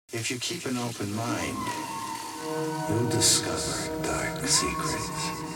If you keep an open mind, you'll discover dark secrets.